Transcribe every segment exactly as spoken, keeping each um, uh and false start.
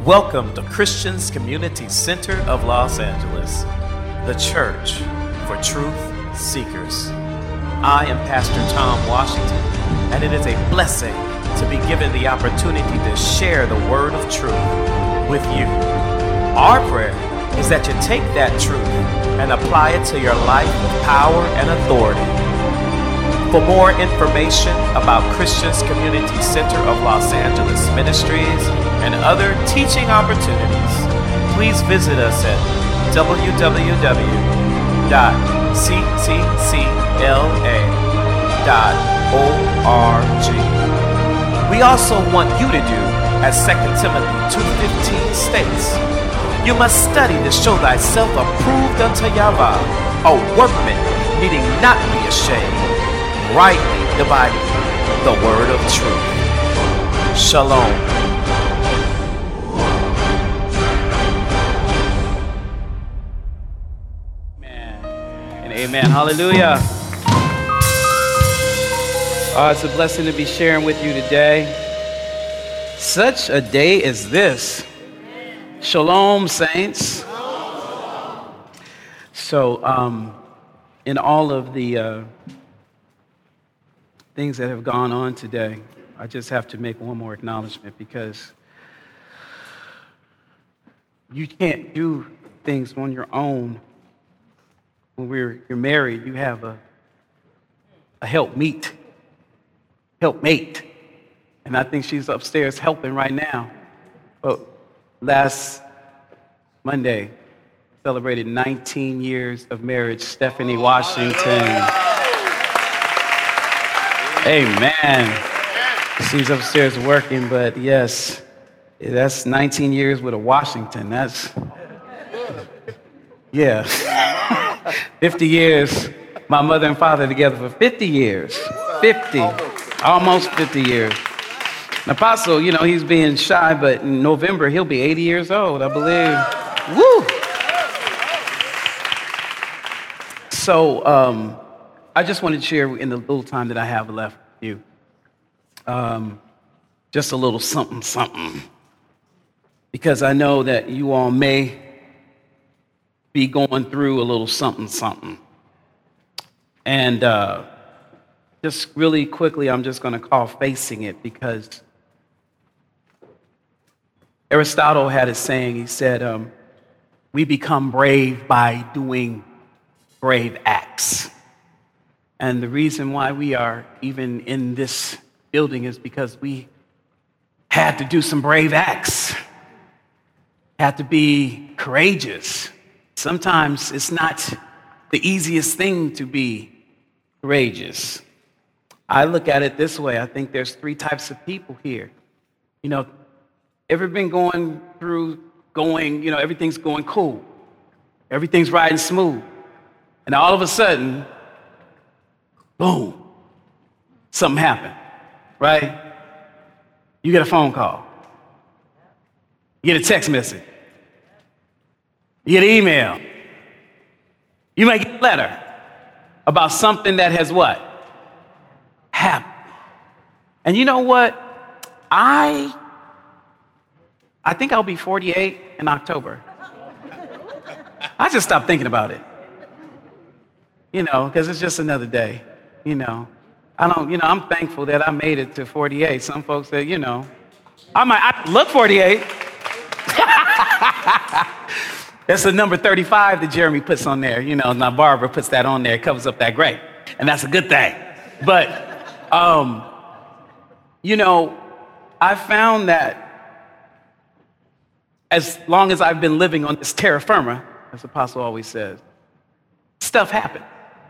Welcome to Christians Community Center of Los Angeles, the church for truth seekers. I am Pastor Tom Washington, and it is a blessing to be given the opportunity to share the word of truth with you. Our prayer is that you take that truth and apply it to your life with power and authority. For more information about Christians Community Center of Los Angeles Ministries and other teaching opportunities, please visit us at w w w dot c t c l a dot org. We also want you to do as Second Timothy two fifteen states, you must study to show thyself approved unto Yahweh, a workman needing not be ashamed, rightly dividing the word of truth. Shalom. Amen and amen. Hallelujah. Oh, it's a blessing to be sharing with you today. Such a day as this. Shalom, saints. So, um, in all of the uh, things that have gone on today, I just have to make one more acknowledgement, because you can't do things on your own. When we're you're married, you have a a helpmeet, helpmate, and I think she's upstairs helping right now. But last Monday, celebrated nineteen years of marriage, Stephanie Washington. Amen. She's upstairs working, but yes, that's nineteen years with a Washington. That's, yeah. fifty years. My mother and father together for fifty years. fifty. Almost fifty years. Apostle, you know, he's being shy, but in November, he'll be eighty years old, I believe. Woo! So, um, I just wanted to share in the little time that I have left with you, um, just a little something, something. Because I know that you all may be going through a little something, something. And uh, just really quickly, I'm just going to call facing it, because Aristotle had a saying. He said, um, we become brave by doing brave acts. And the reason why we are even in this building is because we had to do some brave acts, had to be courageous. Sometimes it's not the easiest thing to be courageous. I look at it this way. I think there's three types of people here. You know, ever been going through, going, you know, everything's going cool. Everything's riding smooth. And all of a sudden, boom, something happened, right? You get a phone call. You get a text message. You get an email. You might get a letter about something that has what? Happened. And you know what? I, I think I'll be forty-eight in October. I just stopped thinking about it. You know, because it's just another day. You know, I don't, you know, I'm thankful that I made it to forty-eight. Some folks say, you know, I might I look forty-eight. That's the number thirty-five that Jeremy puts on there. You know, now Barbara puts that on there, covers up that gray. And that's a good thing. But, um, you know, I found that as long as I've been living on this terra firma, as the apostle always says, stuff happens.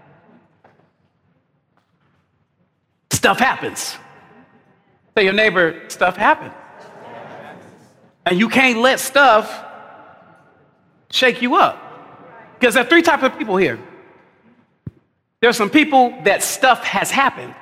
Stuff happens. Tell your neighbor, stuff happens. And you can't let stuff shake you up. Because there are three types of people here. There's some people that stuff has happened.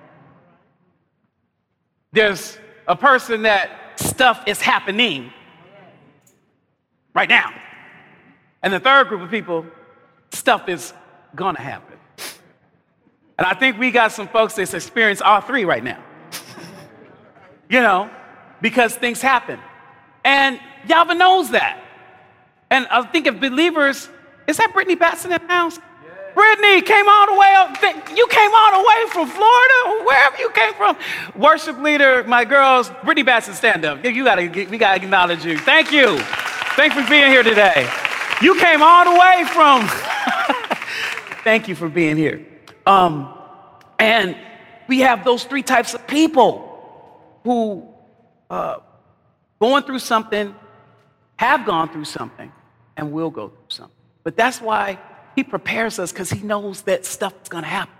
There's a person that stuff is happening right now. And the third group of people, stuff is gonna happen. And I think we got some folks that's experienced all three right now. You know, because things happen. And Yahweh knows that. And I think if believers, is that Brittany Batson in the house? Yeah. Brittany came all the way up. You came all the way from Florida, wherever you came from. Worship leader, my girls, Brittany Batson, stand up. You gotta, we gotta acknowledge you. Thank you. Thanks for being here today. You came all the way from. Thank you for being here. Um, and we have those three types of people who uh, going through something, have gone through something, and will go through something. But that's why he prepares us, because he knows that stuff is going to happen.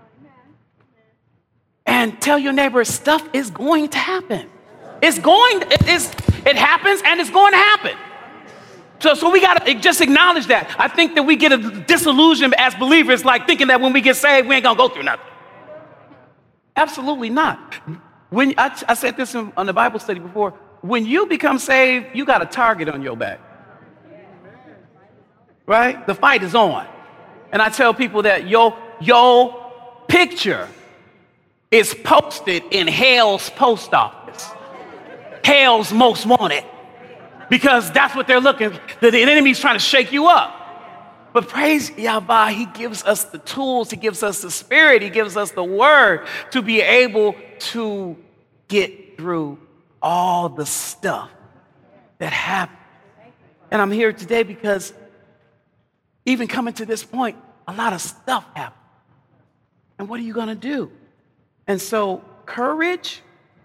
And tell your neighbor, stuff is going to happen. It's going, it, is, it happens, and it's going to happen. So, so we got to just acknowledge that. I think that we get a disillusion as believers, like thinking that when we get saved, we ain't going to go through nothing. Absolutely not. When I, I said this in, on the Bible study before, when you become saved, you got a target on your back. Right? The fight is on. And I tell people that your, your picture is posted in hell's post office. Hell's most wanted. Because that's what they're looking, the, the enemy's trying to shake you up. But praise Yahweh, he gives us the tools, he gives us the spirit, he gives us the word to be able to get through all the stuff that happened. And I'm here today because even coming to this point, a lot of stuff happened. And what are you going to do? And so courage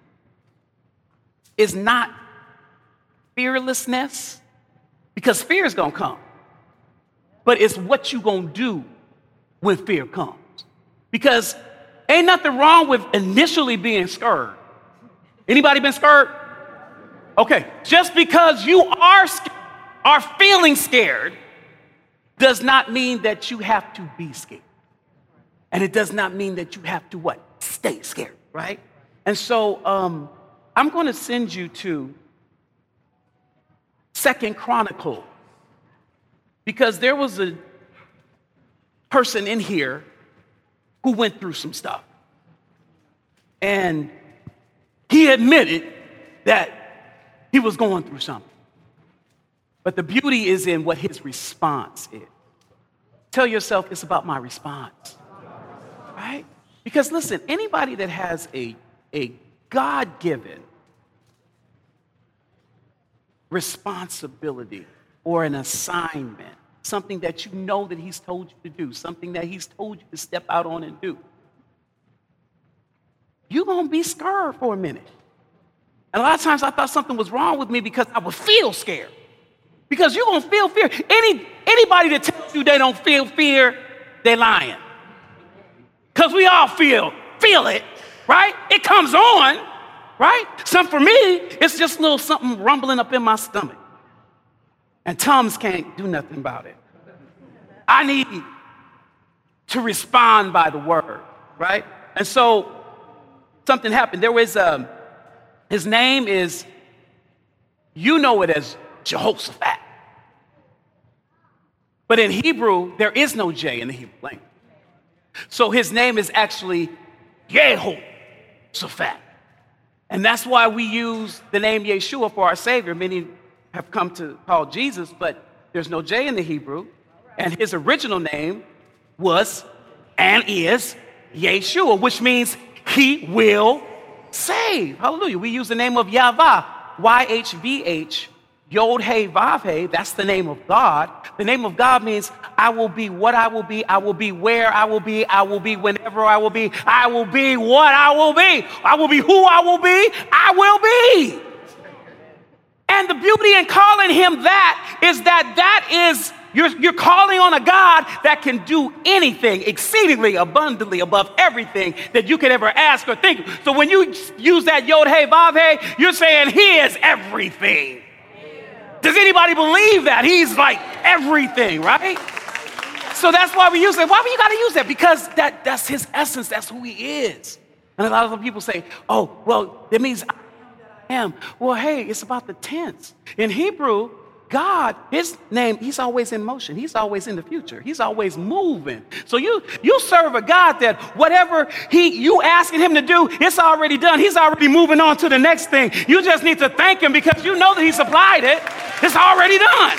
is not fearlessness, because fear is going to come. But it's what you going to do when fear comes. Because ain't nothing wrong with initially being scared. Anybody been scared? Okay, just because you are, are feeling scared does not mean that you have to be scared. And it does not mean that you have to what? Stay scared, right? And so um, I'm going to send you to Second Chronicles, because there was a person in here who went through some stuff. And he admitted that he was going through something. But the beauty is in what his response is. Tell yourself, it's about my response. Right? Because listen, anybody that has a, a God-given responsibility or an assignment, something that you know that he's told you to do, something that he's told you to step out on and do, you're going to be scared for a minute. And a lot of times I thought something was wrong with me because I would feel scared. Because you're going to feel fear. Any, anybody that tells you they don't feel fear, they're lying. Because we all feel, feel it, right? It comes on, right? Some for me, it's just a little something rumbling up in my stomach. And Tums can't do nothing about it. I need to respond by the word, right? And so something happened. There was, um, his name is, you know it as Jehoshaphat. But in Hebrew, there is no J in the Hebrew language. So his name is actually Jehoshaphat. And that's why we use the name Yeshua for our Savior. Many have come to call Jesus, but there's no J in the Hebrew. And his original name was and is Yeshua, which means he will save. Hallelujah. We use the name of Yahweh, Y H V H, Yod He Vav He. That's the name of God. The name of God means I will be what I will be. I will be where I will be. I will be whenever I will be. I will be what I will be. I will be who I will be. I will be. And the beauty in calling him that is that that is, you're, you're calling on a God that can do anything exceedingly abundantly above everything that you could ever ask or think. So when you use that Yod He Vav He, you're saying he is everything. Does anybody believe that? He's like everything, right? So that's why we use it. Why do you got to use that? Because that, that's his essence. That's who he is. And a lot of people say, oh, well, that means I am. Well, hey, it's about the tense. In Hebrew, God, his name, he's always in motion. He's always in the future. He's always moving. So you you serve a God that whatever he you asking him to do, it's already done. He's already moving on to the next thing. You just need to thank him because you know that he supplied it. It's already done.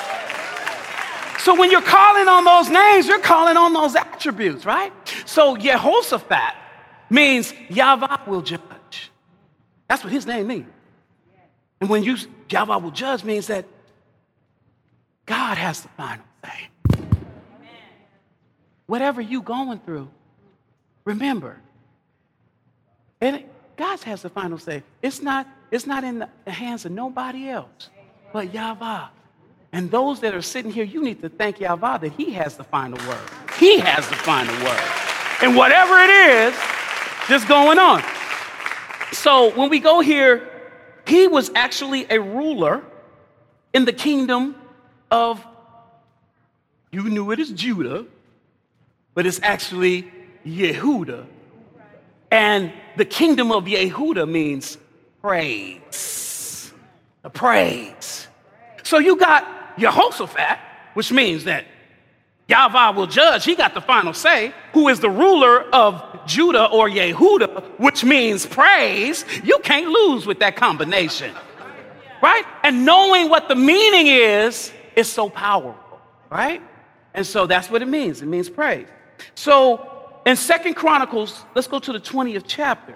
So when you're calling on those names, you're calling on those attributes, right? So Jehoshaphat means Yahweh will judge. That's what his name means. And when you Yahweh will judge means that God has the final say. Whatever you're going through, remember, and God has the final say. It's not, it's not in the hands of nobody else but Yahweh. And those that are sitting here, you need to thank Yahweh that he has the final word. He has the final word. And whatever it is, just going on. So when we go here, he was actually a ruler in the kingdom of, you knew it as Judah, but it's actually Yehuda. And the kingdom of Yehuda means praise. The praise. So you got Jehoshaphat, which means that Yahweh will judge. He got the final say, who is the ruler of Judah or Yehuda, which means praise. You can't lose with that combination, right? And knowing what the meaning is, is so powerful, right? And so that's what it means. It means praise. So in Second Chronicles, let's go to the twentieth chapter.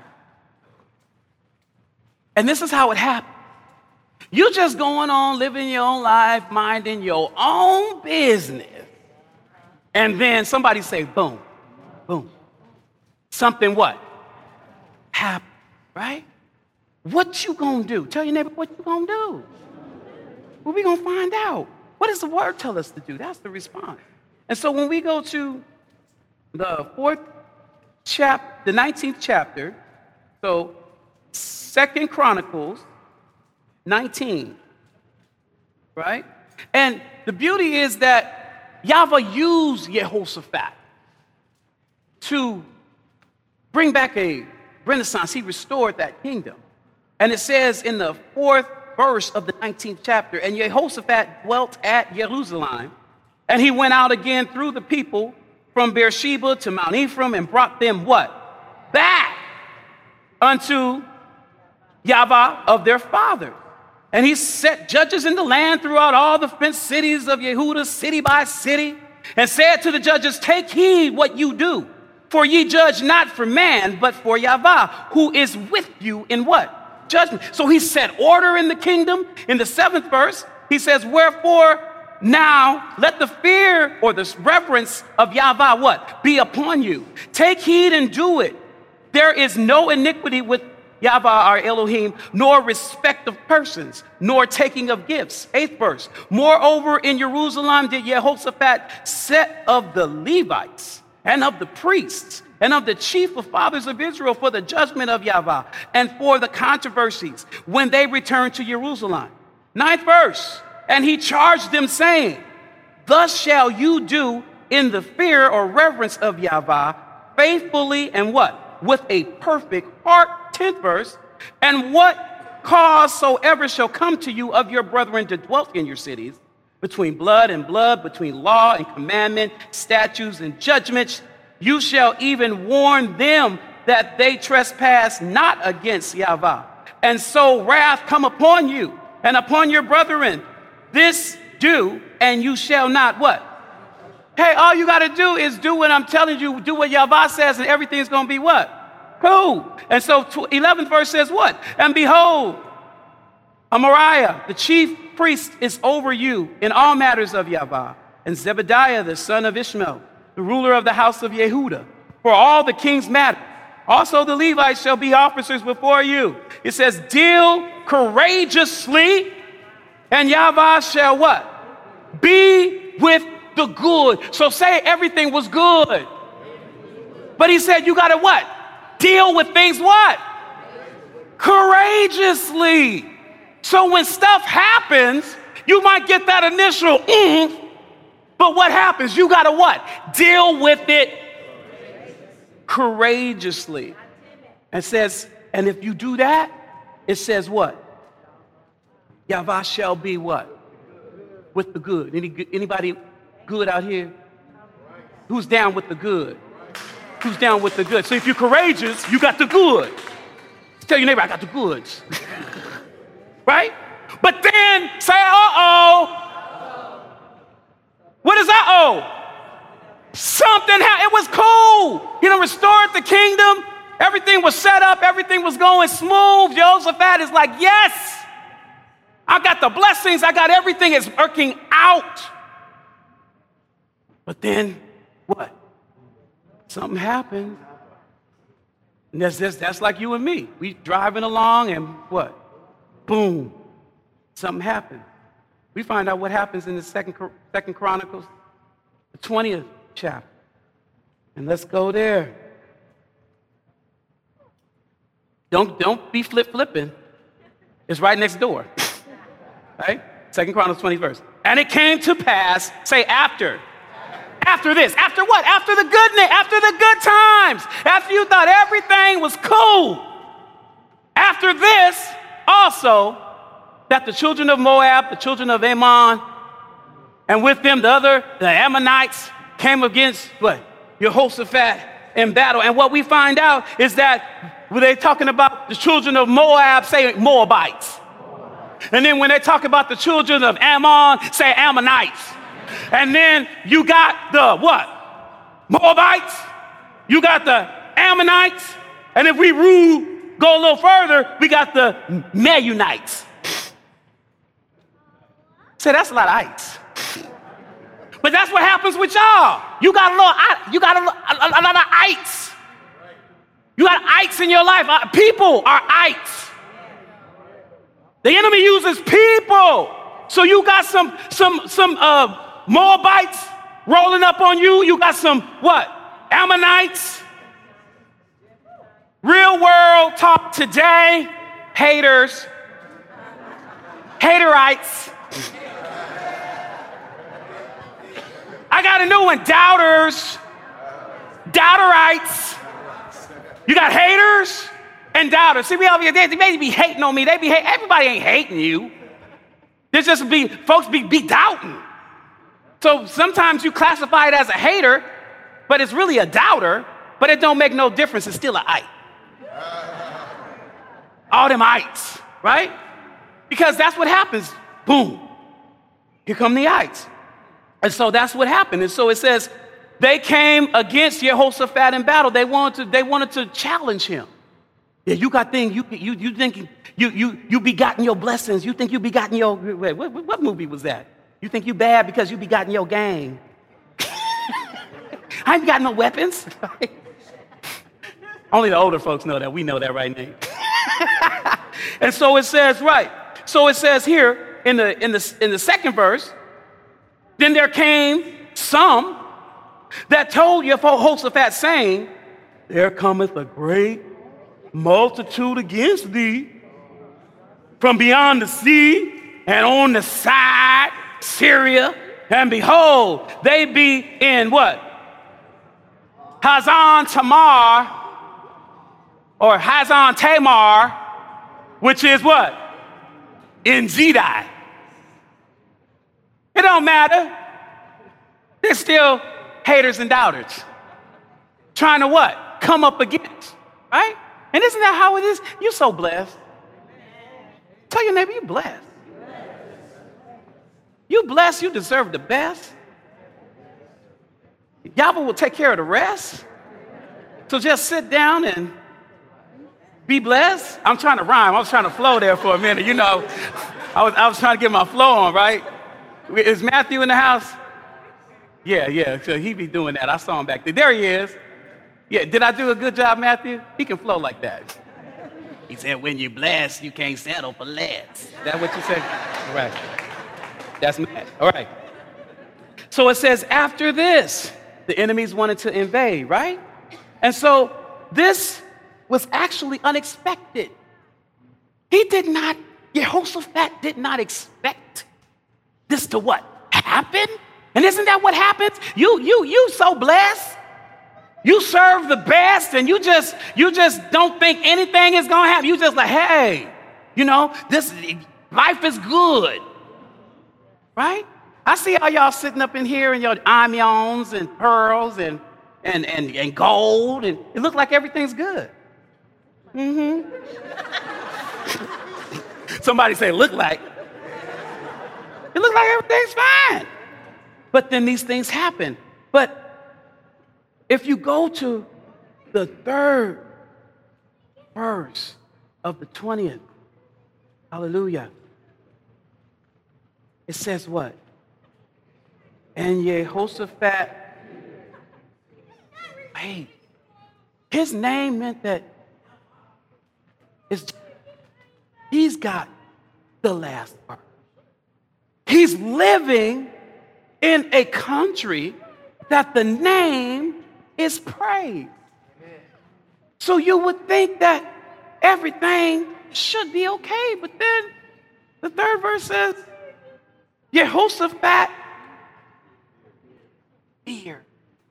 And this is how it happened. You just going on, living your own life, minding your own business. And then somebody say, boom, boom. Something what? Happen, right? What you gonna do? Tell your neighbor what you gonna do. Well, we gonna find out. What does the word tell us to do? That's the response. And so when we go to the fourth chapter, the nineteenth chapter, so Second Chronicles nineteen, right? And the beauty is that Yahweh used Jehoshaphat to bring back a renaissance. He restored that kingdom. And it says in the fourth verse of the nineteenth chapter, and Jehoshaphat dwelt at Jerusalem, and he went out again through the people from Beersheba to Mount Ephraim and brought them what? Back unto Yahweh of their fathers. And he set judges in the land throughout all the fenced cities of Yehuda, city by city, and said to the judges, take heed what you do, for ye judge not for man, but for Yahweh, who is with you in what? Judgment. So he set order in the kingdom. In the seventh verse, he says, wherefore now let the fear or the reverence of Yahweh what? Be upon you. Take heed and do it. There is no iniquity with Yahweh our Elohim, nor respect of persons, nor taking of gifts. Eighth verse. Moreover, in Jerusalem did Jehoshaphat set of the Levites and of the priests and of the chief of fathers of Israel for the judgment of Yahweh and for the controversies when they returned to Jerusalem. Ninth verse. And he charged them, saying, thus shall you do in the fear or reverence of Yahweh, faithfully and what? With a perfect heart. Tenth verse. And what cause soever shall come to you of your brethren to dwell in your cities, between blood and blood, between law and commandment, statutes and judgments, you shall even warn them that they trespass not against Yahweh. And so wrath come upon you and upon your brethren. This do, and you shall not what? Hey, all you got to do is do what I'm telling you, do what Yahweh says, and everything's going to be what? Cool. And so eleventh verse says what? And behold, Amariah, the chief priest, is over you in all matters of Yahweh, and Zebediah, the son of Ishmael, the ruler of the house of Yehuda, for all the king's matters. Also the Levites shall be officers before you. It says, deal courageously, and Yahweh shall what? Be with the good. So say everything was good. But he said you got to what? Deal with things what? Courageously. So when stuff happens, you might get that initial mm, but what happens? You got to what? Deal with it courageously. It says, and if you do that, it says what? Yahweh shall be what? With the good. Any, anybody good out here? Who's down with the good? Who's down with the good? So if you're courageous, you got the good. Tell your neighbor, I got the goods. Right? But then say, uh-oh. What is uh-oh? Something happened. It was cool. He done restored the kingdom. Everything was set up. Everything was going smooth. Jehoshaphat is like, yes, I got the blessings. I got everything. It's working out. But then what? Something happened. And that's, that's, that's like you and me. We driving along and what? Boom. Something happened. We find out what happens in the second, second Chronicles, the twentieth chapter. And let's go there. Don't, don't be flip-flipping. It's right next door. Right? Second Chronicles twenty verse. And it came to pass, say after. After this. After what? After the goodness. After the good times. After you thought everything was cool. After this, also, that the children of Moab, the children of Ammon, and with them the other, the Ammonites, came against what? Jehoshaphat in battle. And what we find out is that when they're talking about the children of Moab, say Moabites. And then when they talk about the children of Ammon, say Ammonites. And then you got the what? Moabites. You got the Ammonites. And if we rule, go a little further, we got the Meunites. Say, that's a lot of ites. But that's what happens with y'all. You got a little, you got a, a, a lot of ites. You got ites in your life. Uh, people are ites. The enemy uses people. So you got some, some, some uh, Moabites rolling up on you. You got some what? Ammonites. Real world talk today. Haters. Haterites. I got a new one, doubters, doubterites. You got haters and doubters. See, we over here, they, they may be hating on me. They be hate, everybody ain't hating you. There's just be folks be, be doubting. So sometimes you classify it as a hater, but it's really a doubter, but it don't make no difference. It's still an ite. All them ites, right? Because that's what happens. Boom. Here come the ites. And so that's what happened. And so it says they came against Jehoshaphat in battle. They wanted to, they wanted to challenge him. Yeah, you got things, you you you think you you you begotten your blessings. You think you begotten your wait, what, what movie was that? You think you bad because you begotten your gang. I ain't got no weapons. Only the older folks know that. We know that right now. And so it says, right. So it says here in the in the in the second verse. Then there came some that told Jehoshaphat, saying, there cometh a great multitude against thee from beyond the sea and on the side, Syria, and behold, they be in what? Hazan Tamar, or Hazan Tamar, which is what? En Gedi. It don't matter. They're still haters and doubters. Trying to what? Come up against, right? And isn't that how it is? You're so blessed. Tell your neighbor, you're blessed. You blessed, you deserve the best. Yahweh will take care of the rest. So just sit down and be blessed. I'm trying to rhyme. I was trying to flow there for a minute. You know, I was, I was trying to get my flow on, right? Is Matthew in the house? Yeah, yeah, so he be doing that. I saw him back there. There he is. Yeah, did I do a good job, Matthew? He can flow like that. He said, when you're blessed, you can't settle for less. Is that what you said? All right. That's Matt. All right. So it says, after this, the enemies wanted to invade, right? And so this was actually unexpected. He did not, Jehoshaphat did not expect this to what? Happen? And isn't that what happens? You, you, you so blessed. You serve the best and you just, you just don't think anything is gonna happen. You just like, hey, you know, this life is good. Right? I see all y'all sitting up in here in your onions and pearls and, and, and, and gold, and it looks like everything's good. Mm-hmm. Somebody say, look like. It looks like everything's fine. But then these things happen. But if you go to the third verse of the twentieth, hallelujah, it says what? And Jehoshaphat, hey, his name meant that it's, he's got the last word. He's living in a country that the name is praise. So you would think that everything should be okay, but then the third verse says, Jehoshaphat fear.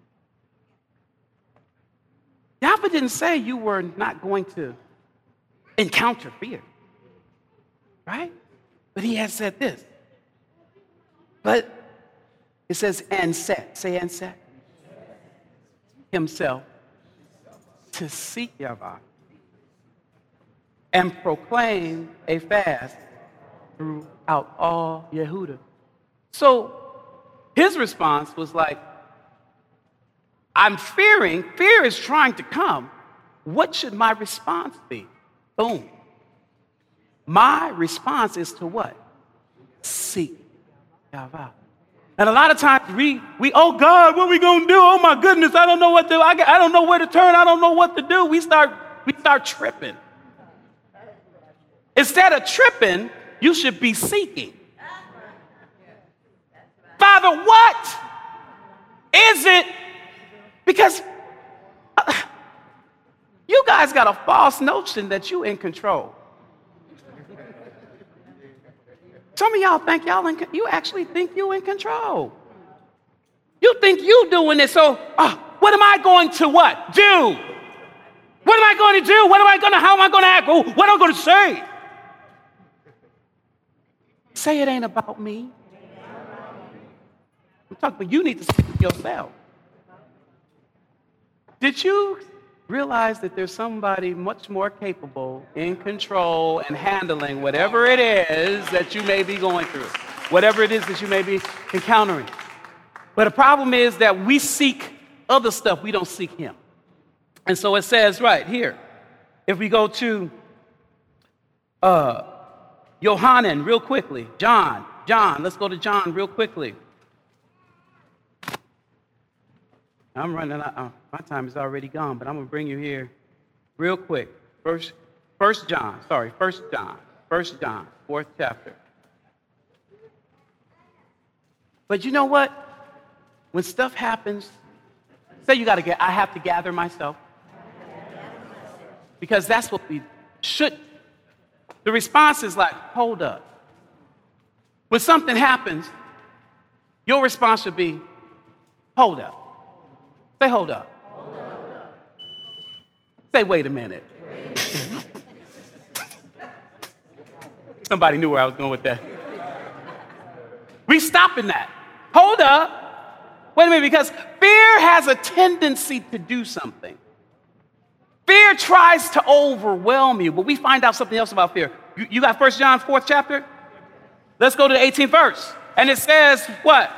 Yahweh didn't say you were not going to encounter fear, right? But he has said this. But it says, and set, say and set, himself to seek Yahweh and proclaim a fast throughout all Yehuda. So his response was like, I'm fearing, fear is trying to come. What should my response be? Boom. My response is to what? Seek Yahweh. And a lot of times we, we oh God, what are we going to do? Oh my goodness, I don't know what to do. I, I don't know where to turn. I don't know what to do. We start, we start tripping. Instead of tripping, you should be seeking. Father, what is it? Because uh, you guys got a false notion that you in control. Some of y'all think y'all in, you actually think you in control. You think you doing this, so uh, what am I going to what? Do? What am I going to do? What am I going to, how am I going to act? Oh, what am I going to say? Say it ain't about me. I'm talking, but you need to speak to yourself. Did you realize that there's somebody much more capable, in control, and handling whatever it is that you may be going through, whatever it is that you may be encountering? But the problem is that we seek other stuff, we don't seek him. And so it says right here, if we go to uh, Yohanan real quickly, John, John, let's go to John real quickly. I'm running out. Uh, my time is already gone, but I'm going to bring you here real quick. First, First John, sorry, First John, First John, fourth chapter. But you know what? When stuff happens, say you got to get, I have to gather myself. Because that's what we should. The response is like, hold up. When something happens, your response should be, hold up. Say, hold up. Hold up. Say, wait a minute. Somebody knew where I was going with that. We stopping that. Hold up. Wait a minute, because fear has a tendency to do something. Fear tries to overwhelm you, but we find out something else about fear. You, you got First John, fourth chapter? Let's go to the eighteenth verse. And it says what?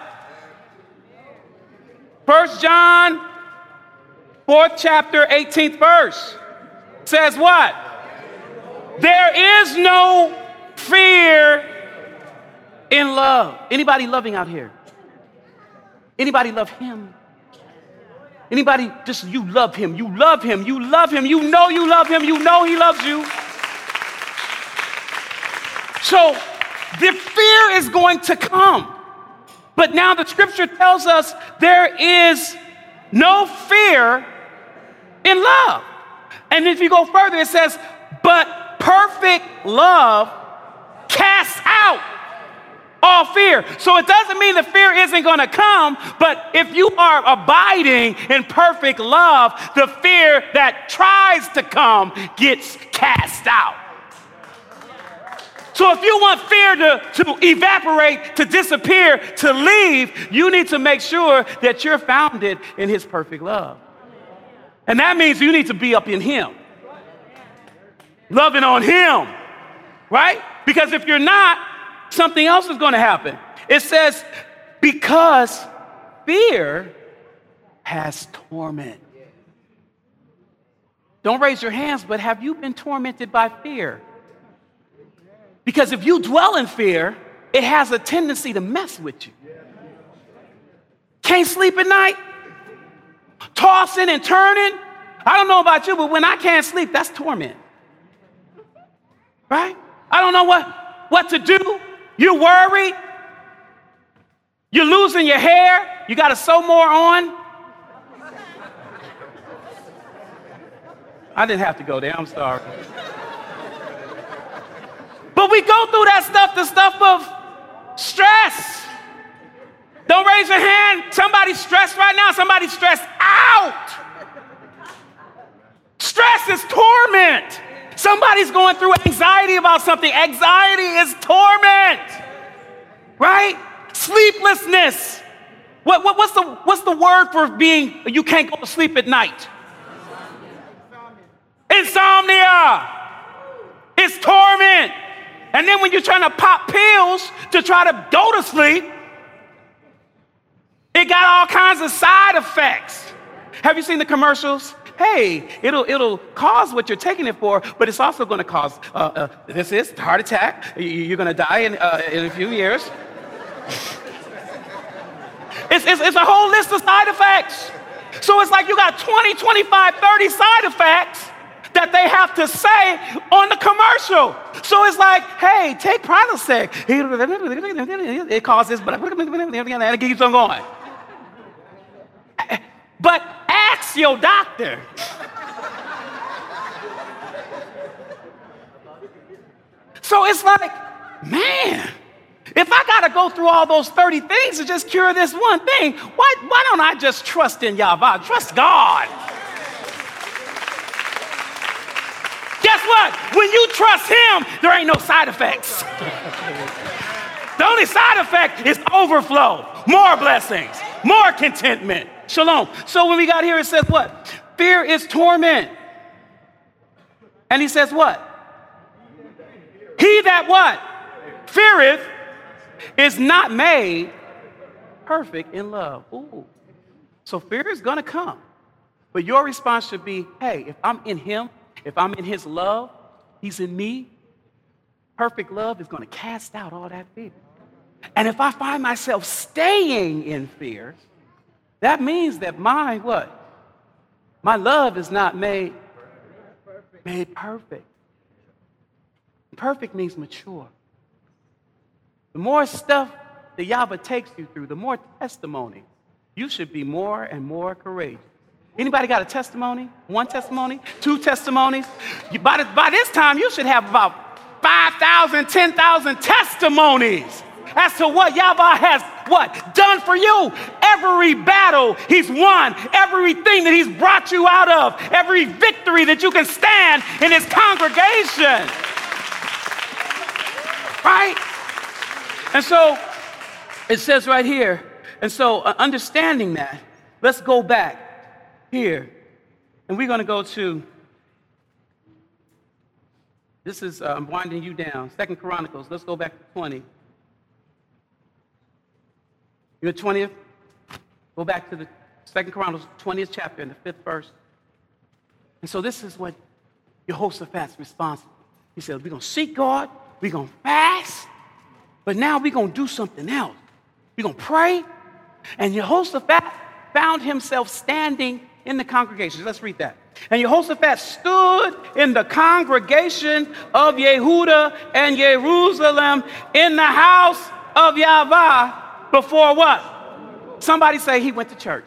First John, fourth chapter, eighteenth verse. Says what? There is no fear in love. Anybody loving out here? Anybody love him? Anybody just, you love him, you love him, you love him, you know you love him, you know he loves you. So the fear is going to come. But now the scripture tells us there is no fear in love. And if you go further, it says, but perfect love casts out all fear. So it doesn't mean the fear isn't going to come, but if you are abiding in perfect love, the fear that tries to come gets cast out. So if you want fear to, to evaporate, to disappear, to leave, you need to make sure that you're founded in his perfect love. And that means you need to be up in him, loving on him, right? Because if you're not, something else is going to happen. It says, because fear has torment. Don't raise your hands, but have you been tormented by fear? Because if you dwell in fear, it has a tendency to mess with you. Can't sleep at night? Tossing and turning? I don't know about you, but when I can't sleep, that's torment. Right? I don't know what, what to do. You're worried. You're losing your hair. You got to sew more on. I didn't have to go there. I'm sorry. But we go through that stuff, the stuff of stress. Don't raise your hand. Somebody's stressed right now. Somebody's stressed out. Stress is torment. Somebody's going through anxiety about something. Anxiety is torment. Right? Sleeplessness. What, what, what's the, what's the word for being, you can't go to sleep at night? Insomnia. It's torment. And then when you're trying to pop pills to try to go to sleep, it got all kinds of side effects. Have you seen the commercials? Hey, it'll it'll cause what you're taking it for, but it's also going to cause uh, uh, this is heart attack. You're going to die in uh, in a few years. It's, it's it's a whole list of side effects. So it's like you got twenty, twenty-five, thirty side effects that they have to say on the commercial. So it's like, hey, take Prilosec. It causes, but it keeps on going. But ask your doctor. So it's like, man, if I got to go through all those thirty things to just cure this one thing, why, why don't I just trust in Yahweh? Trust God. Guess what? When you trust him, there ain't no side effects. The only side effect is overflow, more blessings, more contentment. Shalom. So when we got here, it says what? Fear is torment. And he says what? He that what? Feareth is not made perfect in love. Ooh. So fear is going to come. But your response should be, hey, if I'm in him, if I'm in his love, he's in me, perfect love is going to cast out all that fear. And if I find myself staying in fear, that means that my what? My love is not made, made perfect. Perfect means mature. The more stuff that Yahweh takes you through, the more testimony, you should be more and more courageous. Anybody got a testimony? One testimony? Two testimonies? You, by, the, by this time, you should have about five thousand, ten thousand testimonies as to what Yahweh has what? Done for you. Every battle he's won, everything that he's brought you out of, every victory that you can stand in his congregation. Right? And so it says right here, and so uh, understanding that, let's go back here, and we're going to go to, this is, uh, I'm winding you down, Second Chronicles. Let's go back to twenty. You're twentieth? Go back to the Second Chronicles, twentieth chapter, in the fifth verse. And so this is what Jehoshaphat's response. He said, we're going to seek God, we're going to fast, but now we're going to do something else. We're going to pray. And Jehoshaphat found himself standing in the congregation. Let's read that. And Jehoshaphat stood in the congregation of Yehuda and Jerusalem in the house of Yahweh before what? Somebody say he went to church.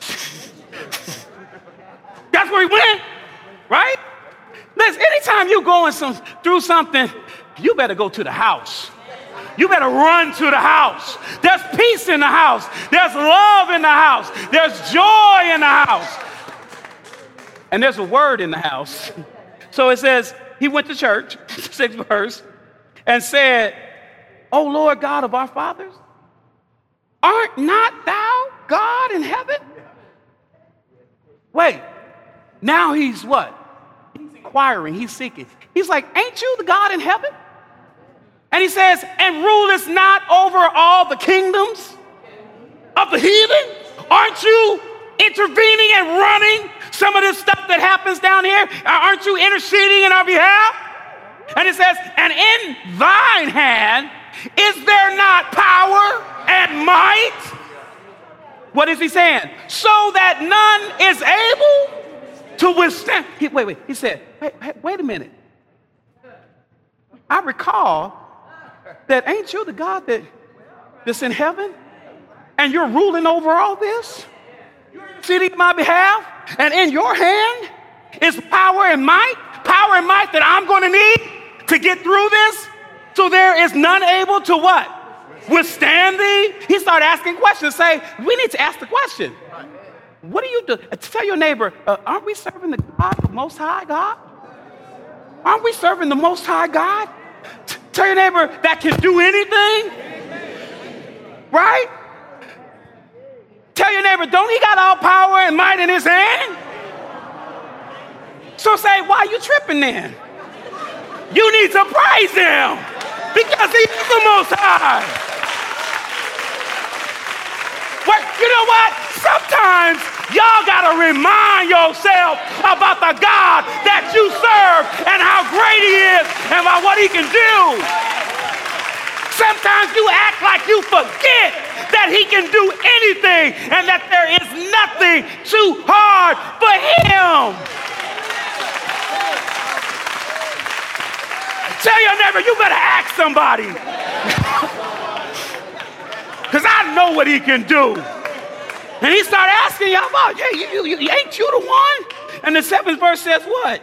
That's where he went, right? Listen, anytime you're going some, through something, you better go to the house. You better run to the house. There's peace in the house. There's love in the house. There's joy in the house. And there's a word in the house. So it says, he went to church, sixth verse, and said, O Lord God of our fathers, art not thou God in heaven? Wait, now he's what? He's inquiring, he's seeking. He's like, ain't you the God in heaven? And he says, and rulest not over all the the kingdoms of the heathen? Aren't you intervening and running some of this stuff that happens down here? Aren't you interceding in our behalf? And it says, and in thine hand is there not power and might? What is he saying? So that none is able to withstand. He, wait, wait. He said, wait, wait, wait a minute. I recall that ain't you the God that, that's in heaven? And you're ruling over all this? Sitting on my behalf? And in your hand is power and might? Power and might that I'm going to need to get through this? So there is none able to what? Withstand thee? He started asking questions. Say, we need to ask the question. What do you do? Tell your neighbor, uh, aren't we serving the God, the Most High God? Aren't we serving the Most High God? T- tell your neighbor that can do anything. Right? Tell your neighbor, don't he got all power and might in his hand? So say, why are you tripping then? You need to praise him because he is the Most High. Well, you know what? Sometimes y'all gotta remind yourself about the God that you serve and how great he is and about what he can do. Sometimes you act like you forget that he can do anything and that there is nothing too hard for him. Tell your neighbor, you better ask somebody. Because I know what he can do. And he started asking y'all about, yeah, you, you, you, ain't you the one? And the seventh verse says what?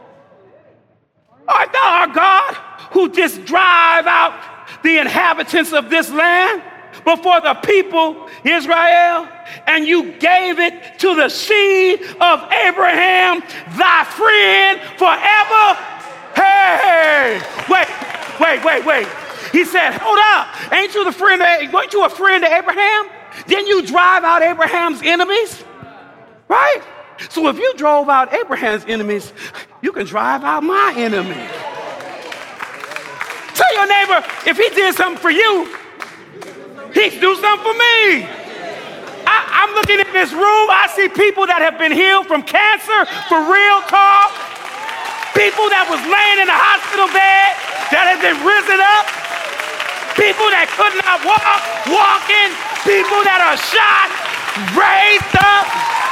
Art thou our God who just drive out the inhabitants of this land before the people Israel? And you gave it to the seed of Abraham, thy friend forever? Hey, wait, wait, wait, wait. He said, hold up. Ain't you the friend of, weren't you a friend of Abraham? Didn't you drive out Abraham's enemies? Right? So if you drove out Abraham's enemies, you can drive out my enemies. Tell your neighbor, if he did something for you, he'd do something for me. I, I'm looking in this room. I see people that have been healed from cancer, for real talk. People that was laying in a hospital bed that have been risen up. People that could not walk, walking. People that are shot, raised up.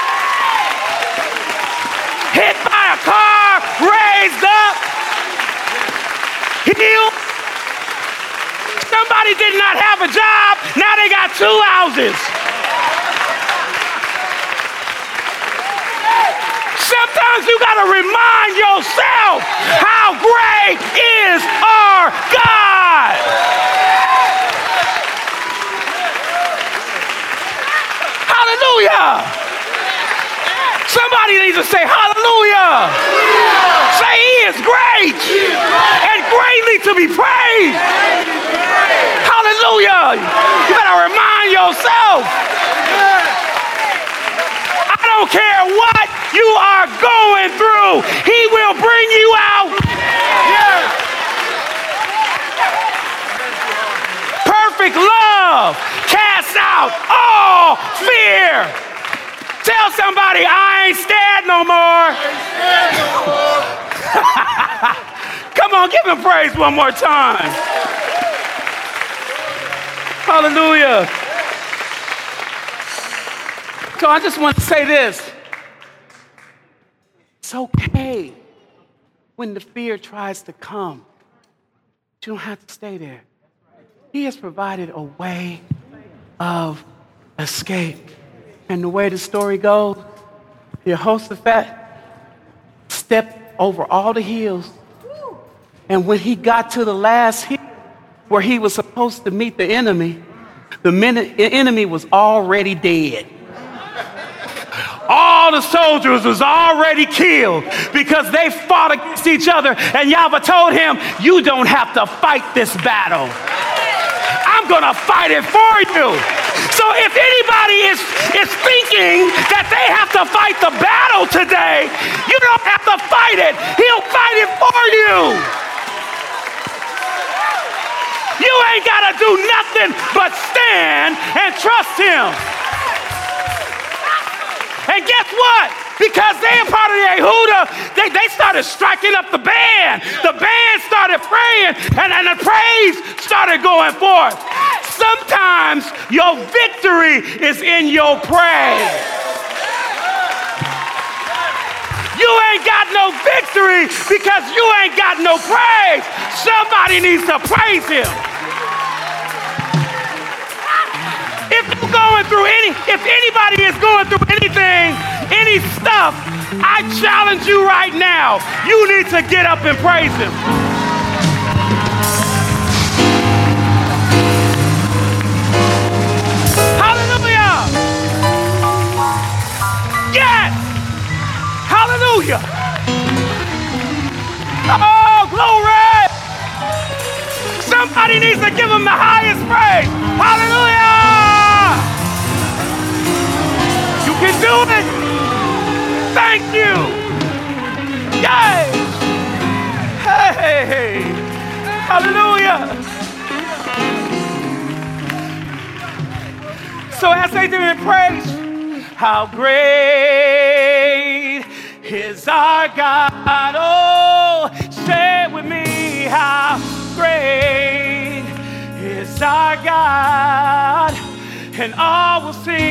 Hit by a car, raised up. Healed. Somebody did not have a job, now they got two houses. Sometimes you gotta remind yourself how great is our God. Hallelujah. Somebody needs to say hallelujah. Hallelujah. Say he is great, he is great and greatly to be praised. Hallelujah. You better remind yourself. I don't care what you are going through, he will bring you out. Perfect love casts out all fear. Tell somebody, I ain't scared no more. Come on, give him praise one more time. Hallelujah. So I just want to say this. It's okay when the fear tries to come. But you don't have to stay there. He has provided a way of escape. And the way the story goes, Jehoshaphat stepped over all the hills. And when he got to the last hill where he was supposed to meet the enemy, the enemy was already dead. All the soldiers was already killed because they fought against each other. And Yahweh told him, you don't have to fight this battle. I'm going to fight it for you. So if anybody is, is thinking that they have to fight the battle today, you don't have to fight it. He'll fight it for you. You ain't got to do nothing but stand trust him. And guess what? Because they are part of the Yehuda, they, they started striking up the band. The band started praying, and, and the praise started going forth. Sometimes your victory is in your praise. You ain't got no victory because you ain't got no praise. Somebody needs to praise him. If you're going through any, if anybody is going through anything, any stuff, I challenge you right now. You need to get up and praise him. Hallelujah. Yes. Hallelujah. Oh, glory. Somebody needs to give him the highest praise. Hallelujah. You can do it. Thank you. Yay. Hey. Hallelujah. So as they do in praise, how great is our God. Oh, say it with me. How great is our God. And all will sing.